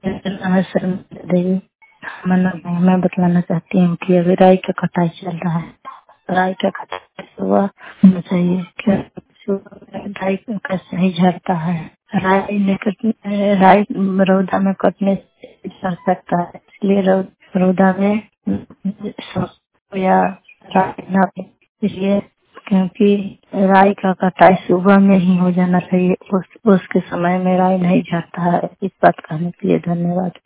नमस्कार देवी। मैं बतलाना चाहती हूँ कि अभी राई का कटाई चल रहा है। राई का कटाई सुबह होना चाहिए, क्या सुबह में राई कैसे ही झड़ता है। राई रौदा में कटने से झड़ सकता है, इसलिए रौदा में या राई ना हो। इसलिए क्योंकि राई का कटाई सुबह में ही हो जाना चाहिए, उसके समय में राई नहीं झड़ता है। इस बात कहने के लिए धन्यवाद।